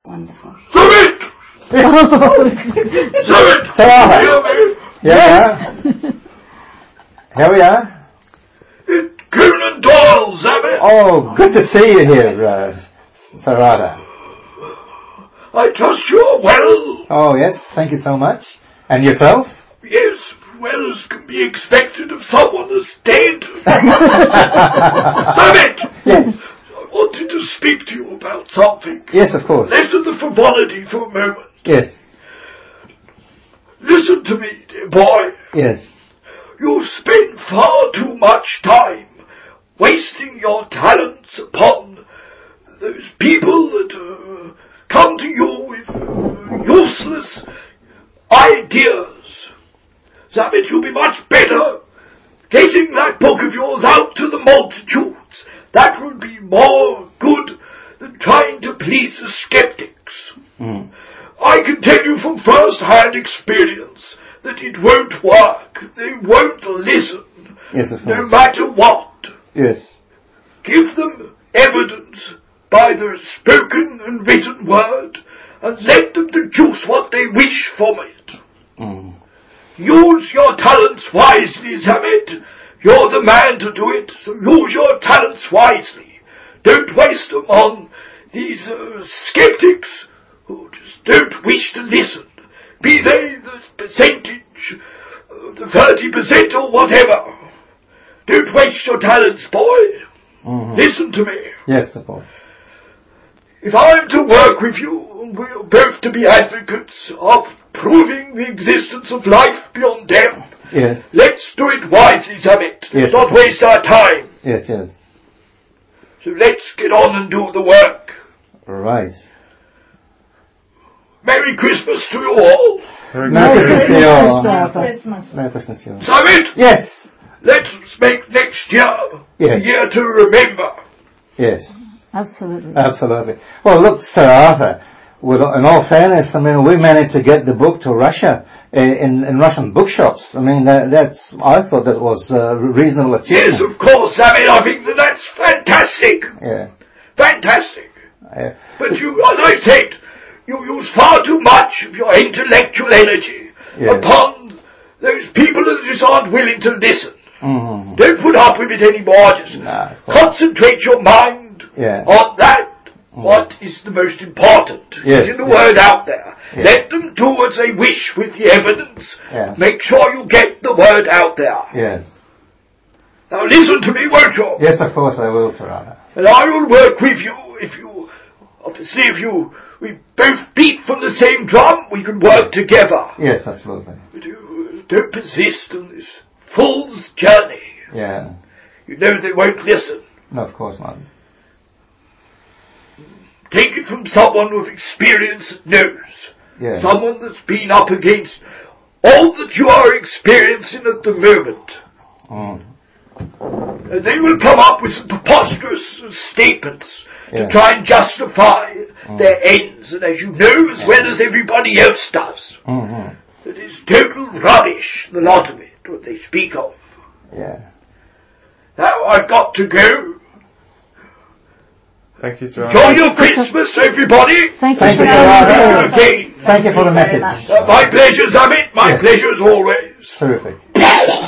Wonderful. Summit! Summit! Sir Arthur. Yes. Here we are. It's Conan Doyle, Summit! Oh, good to see you here, Sir Arthur. I trust you're well. Oh, yes, thank you so much. And yourself? Yes, well as can be expected of someone that's dead. Summit! Yes. I wanted to speak to you about something. Yes, of course. Less of the frivolity for a moment. Yes. Listen to me, dear boy. Yes. You spend far too much time wasting your talents upon those people that come to you with useless ideas. Summit, you'll be much better getting that book of yours out to the multitudes. That will be more good than trying to please the skeptics. Mm. I can tell you from first-hand experience that it won't work. They won't listen. Yes, of No course. matter what. Yes. Give them evidence by the spoken and written word, and let them deduce what they wish from it. Mm. Use your talents wisely, Summit. You're the man to do it, so use your talents wisely. Don't waste them on these skeptics who just don't wish to listen. Be they the percentage, the 30% or whatever. Don't waste your talents, boy. Mm-hmm. Listen to me. Yes, of course. If I'm to work with you, and we're both to be advocates of proving the existence of life beyond death, Yes. let's do it wisely, Summit. Yes, Let's not of course. waste our time. Yes, yes. So let's get on and do the work. Right. Merry Christmas to you all. Merry Christmas to you all. Merry Christmas. Merry Christmas to you all. Summit, Yes. let's make next year Yes. a year to remember. Yes. Absolutely. Absolutely. Well, look, Sir Arthur, in all fairness, I mean, we managed to get the book to Russia in Russian bookshops. I mean, I thought that was a reasonable achievement. Yes, of course, Summit, I think that's fantastic. Yeah. Fantastic. Yeah. But you, as I said, you use far too much of your intellectual energy upon those people that just aren't willing to listen. Mm-hmm. Don't put up with it anymore. Just concentrate your mind on that. What is the most important? Yes, Getting the word out there. Yes. Let them do as they wish with the evidence. Yeah. Make sure you get the word out there. Yes. Now listen to me, won't you? Yes, of course I will, Sir Arthur. And I will work with you if we both beat from the same drum, we can work together. Yes, absolutely. But you don't persist on this fool's journey. Yeah. You know they won't listen. No, of course not. Take it from someone with experience that knows. Yeah. Someone that's been up against all that you are experiencing at the moment. Mm. And they will come up with some preposterous statements to try and justify their ends. And as you know as well as everybody else does, that is total rubbish, the lot of it, what they speak of. Yeah. Now I've got to go. Thank you, Sir. Enjoy your Christmas, everybody. Thank you, Sir Arthur. Okay. Thank you for the message. My pleasure, Summit. My pleasure as always. Terrific.